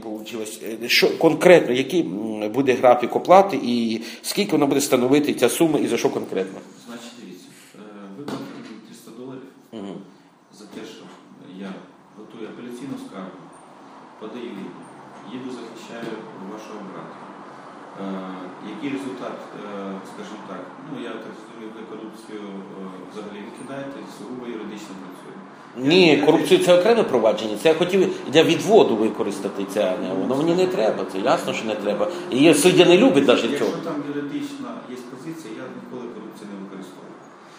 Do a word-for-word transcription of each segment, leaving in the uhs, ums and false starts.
вийшло. Що конкретно, який буде графік оплати і скільки вона буде становити ця сума і за що конкретно? Значить, дивіться, ви платите триста доларів угу. за те, що я готую апеляційну скаргу, подаю, їду, захищаю вашого брата. Який результат, скажімо так, ну я так розумію, ви корупцію взагалі викидаєте, сугубо юридично працює. Ні, корупцію це окреме провадження. Це я хотів для відводу використати це, воно мені не треба, це ясно, що не треба. І суддя не любить навіть цього. Якщо там юридична є позиція, я ніколи корупцію не використовую.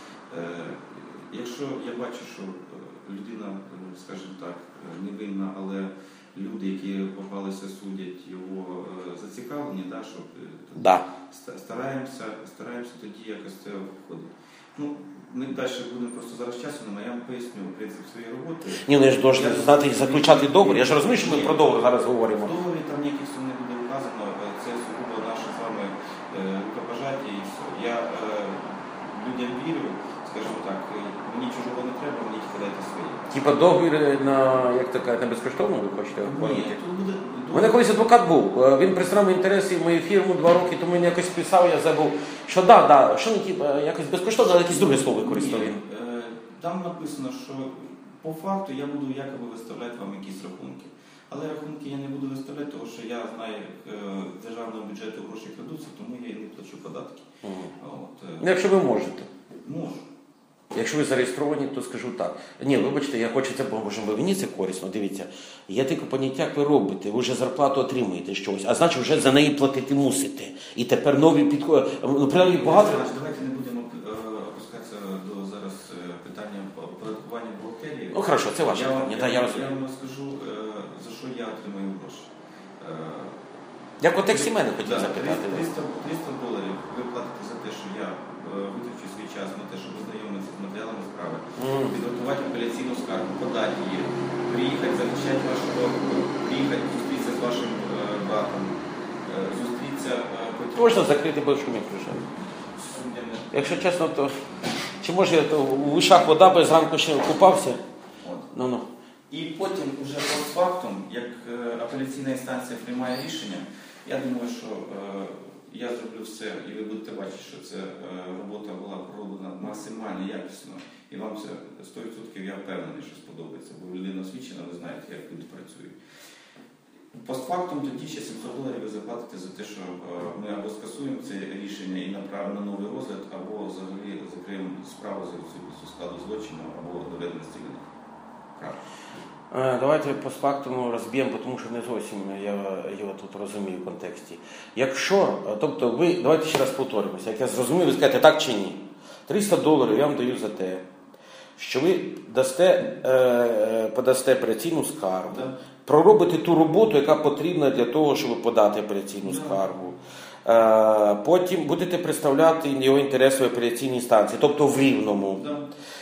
Якщо я бачу, що людина, скажімо так, невинна, але люди, які попалися, судять, його зацікавлені, да, щоб да. стараємося, стараємося тоді якось це входити. Ну, ми далі будемо просто зараз часу, але я вам поясню принцип своєї роботи. Ні, ну я ж должен знати і заключати договір. Я ж розумію, що ми про договір зараз говоримо. В договорі там ніяких сум не буде вказано, це сугубо наше з вами рукопожаття і все. Я е, людям вірю, скажімо так, мені чужого не треба, мені тільки дайте своє. Типа договір на, як така, на безкоштовно ви хочете оформити? Ні, тут буде... У мене колись адвокат був, він представляв інтереси в мою фірму два роки, тому він якось писав, я забув, що да, да, що не типа, якось безкоштовно, але якесь друге слово використовує. Там написано, що по факту я буду якоби виставляти вам якісь рахунки. Але рахунки я не буду виставляти, тому що я знаю, як з державного бюджету гроші крадуться, тому я і не плачу податки. Угу. От. Ну, якщо ви можете. Можу. Якщо ви зареєстровані, то скажу так. Ні, вибачте, я хочу це, бо мені це корисно. Дивіться, є таке поняття, як ви робите, ви вже зарплату отримуєте щось, а значить вже за неї платити мусите. І тепер нові підходи. Ну, принаймні багато. Давайте не будемо опускатися до зараз питання оподаткування бухгалтерії. Ну, хорошо, це ваше питання. питання. Я, я, я, я, я вам скажу, за що я отримую гроші. Я в контексті мене хотів да, запитати. триста доларів ви платите за те, що я витрачу свій час на те, щоб ознайомитися з матеріалами справи, mm. підготувати апеляційну скаргу, подати її, приїхати, захищати вашого, приїхати, зустрітися з вашим е, братом, е, зустрітися... Е, потім... Можна закрити бочку мікроша? Якщо чесно, то... Чи може то у вишах вода без ранку ще купався? Ну, ну. І потім, уже постфактум, як е, апеляційна інстанція приймає рішення, я думаю, що е, я зроблю все, і ви будете бачити, що ця е, робота була пророблена максимально якісно, і вам це сто відсотків я впевнений, що сподобається, бо людина освічена, ви знаєте, як люди працюють. Постфактум тоді ще сімсот доларів ви заплатите за те, що е, ми або скасуємо це рішення і направимо на новий розгляд, або взагалі закриємо справу за відсутністю складу злочину, або доведеності вини. Правда. Давайте по факту розб'ємо, тому що не зовсім я його тут розумію в контексті. Якщо, тобто ви, давайте ще раз повторимося, як я зрозумів, ви скажете так чи ні. триста доларів я вам даю за те, що ви дасте, е, подасте операційну скаргу, да. проробите ту роботу, яка потрібна для того, щоб подати операційну да. скаргу. Е, потім будете представляти його інтереси в операційній станції, тобто в Рівному. Да.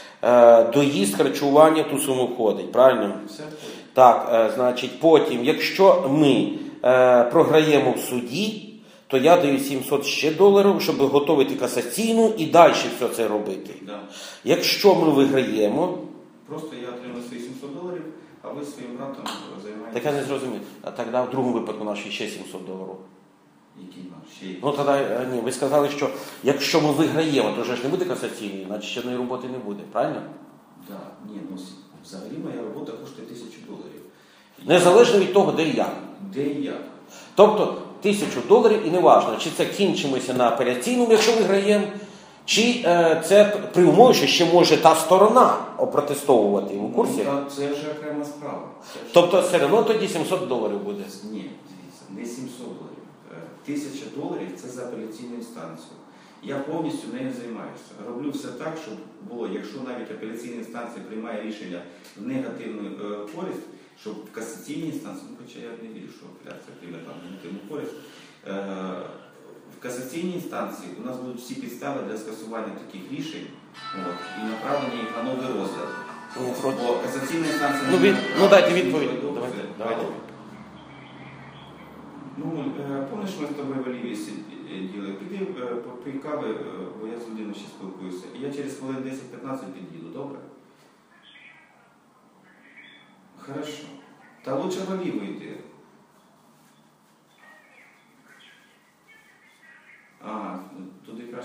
Доїзд, харчування, ту суму входить, правильно? Все. Так, е, значить, потім, якщо ми е, програємо в суді, то я даю сімсот ще доларів, щоб готувати касаційну і далі все це робити. Да. Якщо ми виграємо... Просто я отримаю свої сімсот доларів, а ви своїм братом займаєтеся... Так я не зрозумів. А тоді в другому випадку наші ще сімсот доларів. Який наш? Ще Ну тоді, ні, ви сказали, що якщо ми виграємо, то вже ж не буде касаційної, значить ще одної роботи не буде, правильно? Так, да. Ні, ну взагалі моя робота коштує тисячу доларів. Незалежно від того, де і як. Де і як. Тобто тисячу доларів і не важливо, чи це кінчимося на операційному, якщо виграємо, чи е, це при умові, що ще може та сторона опротестовувати у курсі. Ну, це вже окрема справа. Це тобто все одно тоді сімсот доларів буде? Ні, дивіться, не сімсот доларів. Тисяча доларів – це за апеляційну інстанцію. Я повністю нею займаюся. Роблю все так, щоб було, якщо навіть апеляційна інстанція приймає рішення в негативну е, користь, щоб в касаційній інстанції, ну хоча я не вірю, що апеляція прийме там негативну користь, е, в касаційній інстанції у нас будуть всі підстави для скасування таких рішень от, і направлення їх на новий розгляд. Ну, бо касаційна інстанція... Ну, від... ну дайте відповідь. Давайте. Давайте. Ну, помниш, ми з тобою в Олівії сиділи, піди попий кави, бо я з людиною ще спілкуюся. І я через хвилин десять-п'ятнадцять під'їду, добре? Хорошо. Та лучше в Оліву йди.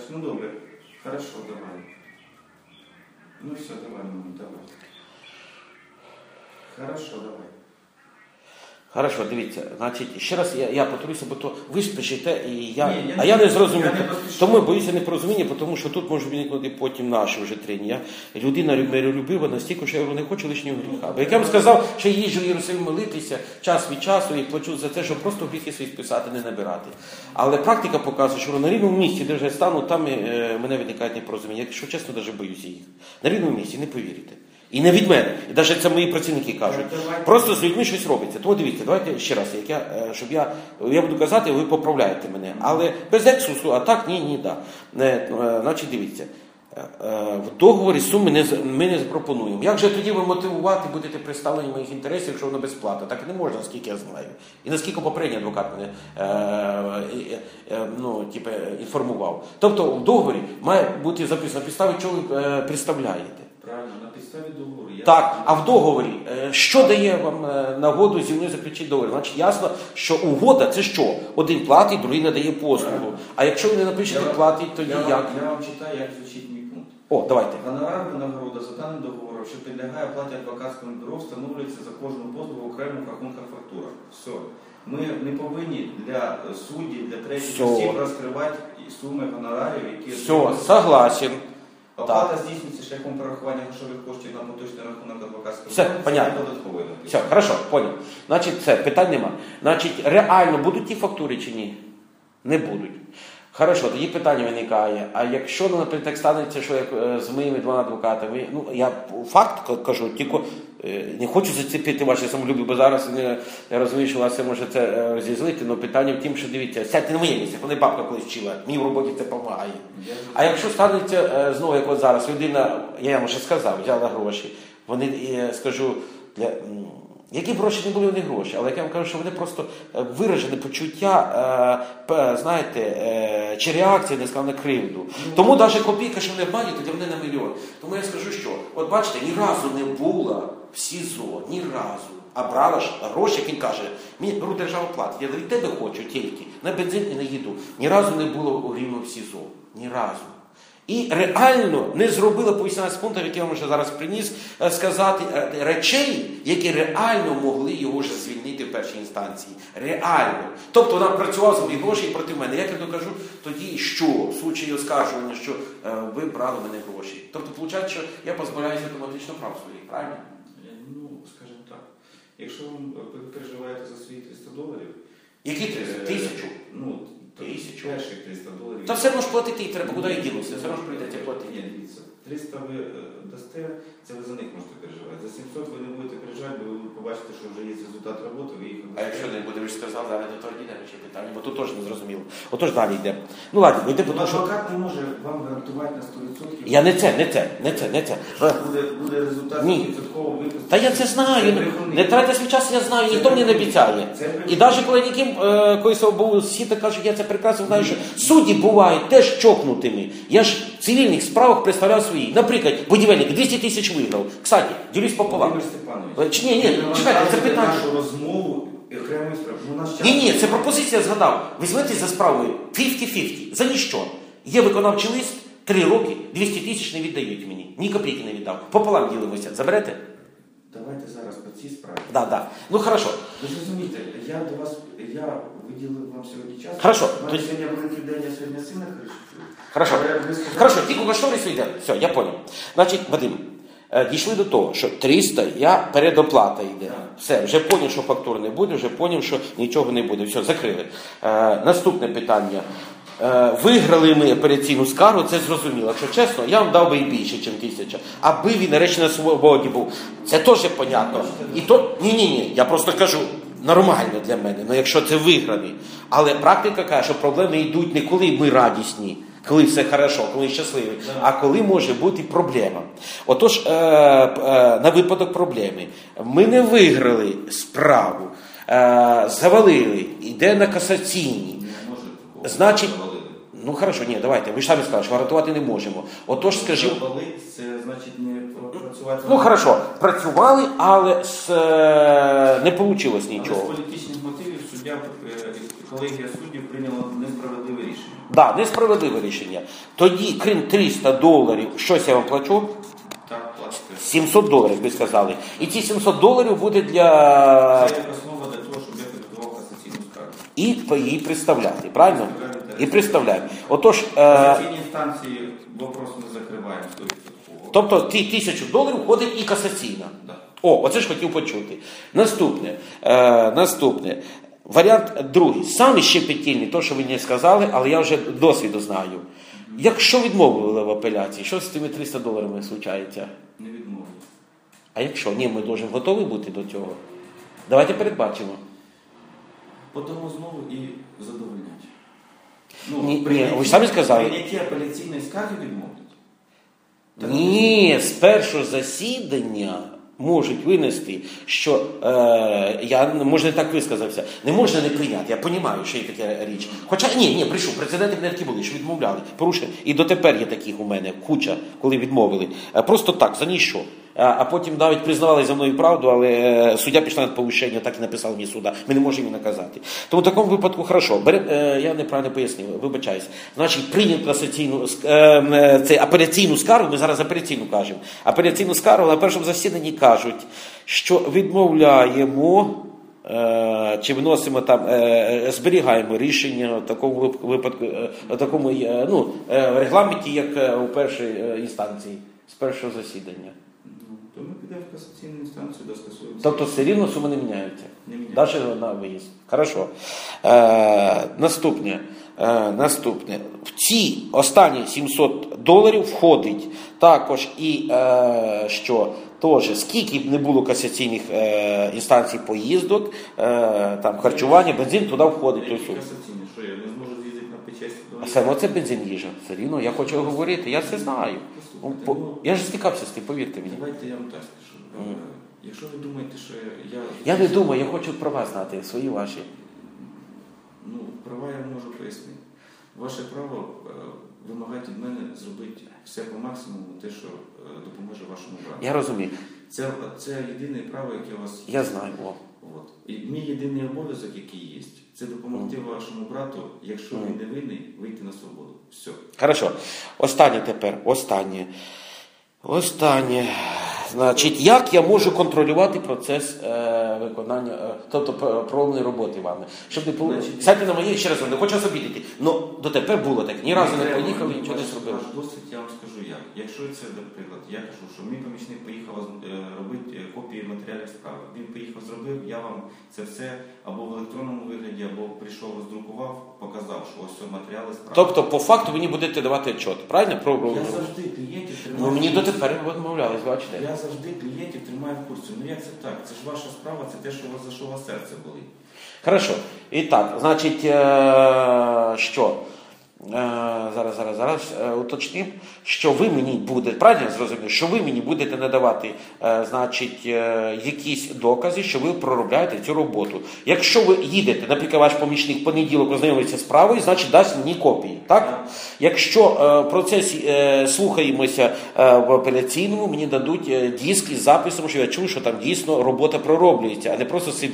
ну добре, хорошо, давай. Ну все, давай, ну, давай. Хорошо, давай. Хорошо, дивіться, значить, ще раз я, я повторюся, бо то ви спішите, і я, Ні, я а я не не- зрозумів. я не поспішаю. Тому боюся непорозуміння, тому що тут може виникнути потім наші вже трення. Я людина миролюбива настільки, що я не хочу лишнього гріха. Бо як я вам сказав, що я їжджу в Єрусалим молитися час від часу і плачу за це, щоб просто гріхи свої списати, не набирати. Але практика показує, що на рівному місці, де вже стану, там е, мене виникають непорозуміння. Якщо чесно, навіть боюся їх. На рівному місці, не повірите. І не від мене. І навіть це мої працівники кажуть. Просто з людьми щось робиться. Тому дивіться, давайте ще раз, як я, щоб я, я буду казати, ви поправляєте мене. Але без ексусу, а так, ні, ні, да. Е, значить, дивіться, е, в договорі суми не, ми не запропонуємо. Як же тоді ви мотивувати, будете представлені моїх інтересів, якщо воно безплатно? Так не можна, наскільки я знаю. І наскільки попередній адвокат мене е, е, ну, типу, інформував. Тобто в договорі має бути записано, на підставі чого ви е, представляєте. Правильно, на підставі договору. Я Так, а в договорі, е, що дає вам е, нагоду зі мною заключити договір? Значить, ясно, що угода це що? Один платить, другий надає послугу. А якщо ви не напишете Я вам- платить, тоді я, вам- як? я вам читаю, як звучить мій пункт. О, давайте. Гонорар винагорода за даним договором, що підлягає оплаті адвокатському бюро, встановлюється за кожну послугу окремо в рахунках фактурах. Все. Ми не повинні для суддів, для третіх Все. осіб розкривати суми гонорарів, які... Все, согласен. Оплата здійснюється шляхом перерахування грошових коштів на поточний рахунок адвокатського Все, бюро. Це понятно. додатковий напис. Все, хорошо, понял. Значить, це, питань нема. Значить, реально будуть ті фактури чи ні? Не будуть. Хорошо, тоді питання виникає. А якщо, ну, наприклад, так станеться, що як е, з моїми двома адвокатами, ну, я факт к- кажу, тільки е, не хочу зацепити ваші самолюбі, бо зараз не, я розумію, що вас це може це е, розізлити, але питання в тім, що дивіться, сядьте на моє місце, коли бабка колись вчила, мені в роботі це допомагає. А якщо станеться е, знову, як от зараз, людина, я вам вже сказав, взяла гроші, вони, е, скажу, для... м, які б гроші не були, вони гроші, але як я вам кажу, що вони просто е, виражені почуття, е, п- знаєте, е, чи реакції, не сказав, на кривду. Тому навіть копійка, що вони обманюють, для мене на мільйон. Тому я скажу, що, от бачите, ні разу не була в СІЗО, ні разу. А брала ж гроші, як він каже, мені беру державу платить, я від тебе хочу тільки, на бензин і на їду. Ні разу не було у Рівно в СІЗО, ні разу. І реально не зробила по вісімнадцять пунктів, які я вам вже зараз приніс, е, сказати е, речей, які реально могли його вже звільнити в першій інстанції. Реально. Тобто вона працювала за мої гроші і проти мене. Як я докажу, тоді що? В случаї оскаржування, що е, ви брали мене гроші. Тобто, виходить, що я позбавляюся автоматично прав своїх, правильно? Ну, скажімо так. Якщо ви переживаєте за свої триста доларів... Які триста? Тисячу? Ну, Тисячу. перших триста доларів. Та все одно ж платити і треба, куди я ділося, все одно ж прийдеться платити. Ні, дивіться, триста ви е, дасте, це ви за них можете переживати. За сімсот ви не будете переживати, бо ви побачите, що вже є результат роботи, ви їх... А якщо не буде, ви ж сказали, зараз до того йдемо ще питання, бо тут теж не зрозуміло. Отож далі йде. Ну ладно, йде, Ну, тому що... адвокат не може вам гарантувати на сто відсотків. Я не це, не це, не це, не це. Буде, буде результат Ні. сто відсотків випуску. Та я це знаю, не тратьте свій час, я знаю, ніхто мені не обіцяє. І навіть коли ніким, е, колись був сіта, кажуть, я це прекрасно знаю, що судді бувають теж чокнутими. Я ж в цивільних справах представляв свої. Наприклад, будівельник двісті тисяч виграв. Кстати, ділюсь пополам. Володимир Степанович, Чи ні, ні, чекайте, це питання. нашу розмову і окремої справи. Ну, наш час... Ні, ні, це пропозиція згадав. Візьмете за справою п'ятдесят на п'ятдесят. За ніщо. Є виконавчий лист, три роки, двісті тисяч не віддають мені. Ні копійки не віддав. Пополам ділимося. Заберете? Давайте зараз по цій справі. Да, да. Ну, хорошо. Ви ж розумієте, я до вас, я виділив вам сьогодні час. Хорошо. У мене Тоді- сьогодні великий день, я сьогодні сина хрещу. Хорошо. Але ви сказали- Хорошо, тільки кошторис йде. Все, я понял. Значить, Вадим, е, дійшли до того, що триста, я передоплата йде. Так. Все, вже поняв, що фактур не буде, вже поняв, що нічого не буде. Все, закрили. Е, наступне питання. Е, виграли ми апеляційну скаргу, це зрозуміло. Якщо чесно, я вам дав би і більше, ніж тисяча. Аби він нарешті на свободі був. Це теж понятно. І то, ні-ні-ні, я просто кажу, нормально для мене, ну якщо це виграний. Але практика каже, що проблеми йдуть не коли ми радісні, коли все хорошо, коли щасливі, а коли може бути проблема. Отож, е, е, на випадок проблеми, ми не виграли справу, е, завалили, йде на касаційні. Не може такого. Значить, Завалили. ну хорошо, ні, давайте, ви ж самі сказали, що гарантувати не можемо. Отож, скажімо, Завалити, це значить не працювати. ну хорошо, працювали, але з, е, не вийшло Але з нічого. політичних мотивів суддя суддя, е, колегія суддів прийняла несправедливе рішення. Так, да, несправедливе рішення. Тоді, крім триста доларів, щось я вам плачу? Так, платите. сімсот доларів, ви сказали. І ці сімсот доларів буде для... Це як основа для того, щоб я підготував касаційну скаргу. І її представляти, правильно? І представляємо. Отож... В касаційній інстанції вопрос не закриваємо. Тобто ті тисячу доларів входить і касаційна. Да. О, оце ж хотів почути. Наступне. Е, наступне. Варіант другий. Саме щепетільний, то, що ви не сказали, але я вже досвіду знаю. Mm-hmm. Якщо відмовили в апеляції, що з тими триста доларами случається? Не відмовили. А якщо? Ні, ми повинні готові бути до цього. Давайте передбачимо. Подамо знову і задовольнять. Ну, ні, ні, ви ж самі сказали. Прийняті апеляційної скарги відмовлять. Ні, з першого засідання можуть винести, що, е, я, може, не так висказався, не можна не прийняти, я розумію, що є така річ. Хоча, ні, ні, прийшов, прецеденти не такі були, що відмовляли, порушили. І дотепер є таких у мене куча, коли відмовили. Просто так, за ніщо. А потім навіть признавали за мною правду, але суддя пішла на повищення, так і написав мені суда. Ми не можемо її наказати. Тому в такому випадку хорошо. Берем, я неправильно пояснив, вибачаюсь. Значить, прийняв касаційну, це апеляційну скаргу, ми зараз апеляційну кажемо. Апеляційну скаргу на першому засіданні кажуть, що відмовляємо, чи вносимо там, зберігаємо рішення в такому випадку, в такому, ну, в регламенті, як у першій інстанції, з першого засідання. То ми підемо в касаційну інстанцію, де скасуємо. Тобто все рівно суми не міняються? Не міняються. Навіть на виїзд. Хорошо. Е, наступне. Е, наступне. В ці останні сімсот доларів входить також і, е, що теж, скільки б не було касаційних е, інстанцій поїздок, е, там харчування, бензин, туди входить. Які касаційні? Що я не зможу з'їздити на печесть? А саме це бензин їжа. Все рівно, я хочу говорити, я це знаю. По, я ж стикався з тим, повірте мені. Давайте я вам так скажу. Mm. Якщо ви думаєте, що я... Я не думаю, я хочу права знати, свої ваші. Ну, права я можу пояснити. Ваше право е, вимагати від мене зробити все по максимуму, те, що е, допоможе вашому брату. Я розумію. Це, це єдине право, яке у вас... Я знаю. О. От. І мій єдиний обов'язок, який є, це допомогти mm. вашому брату, якщо mm. він не винний, вийти на свободу. Все. Хорошо. Останнє тепер. Останнє. Останнє. Значить, як я можу контролювати процес е, виконання, е, тобто проробної роботи вами? Щоб не було... Сядьте на моє, ще раз, не хочу вас обідати. Ну, дотепер було так. Ні разу не поїхали, нічого не зробили. Ваш досвід, я вам скажу як. Якщо це, наприклад, я кажу, що мій помічник поїхав е, робити копії матеріалів справи. Він поїхав, зробив, я вам це все або в електронному вигляді, або прийшов, роздрукував, показав, що ось це матеріали справи. Тобто, по факту, ви не будете давати отчет, правильно? Про... Я завжди клієнтів тримаю. Ну, мені дотепер відмовлялись, бачите? Я завжди клієнтів тримаю в курсі. Ну як це так? Це ж ваша справа, це те, що у вас, за що у вас серце болить. Хорошо. І так, значить, е- що? Е- зараз, зараз, зараз е- уточнім, що ви мені будете, правильно я зрозумів, що ви мені будете надавати, е- значить, е- якісь докази, що ви проробляєте цю роботу. Якщо ви їдете, наприклад, ваш помічник в понеділок ознайомиться з справою, значить дасть мені копії, так? Якщо е- в процесі е- слухаємося е- в апеляційному, мені дадуть е- диск із записом, що я чув, що там дійсно робота пророблюється, а не просто